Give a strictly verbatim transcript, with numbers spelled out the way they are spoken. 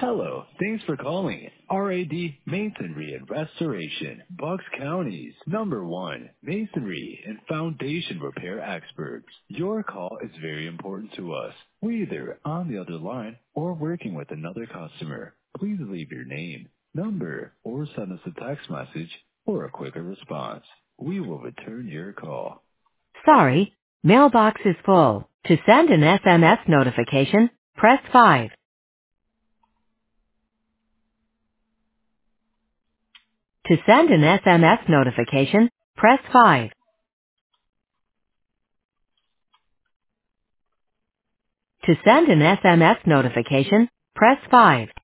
Hello, thanks for calling R A D Masonry and Restoration, Bucks County's number one masonry and foundation repair experts. Your call is very important to us. We're either on the other line or working with another customer. Please leave your name, number, or send us a text message for a quicker response. We will return your call. Sorry, mailbox is full. To send an S M S notification, press five. To send an S M S notification, press five. To send an S M S notification, press five.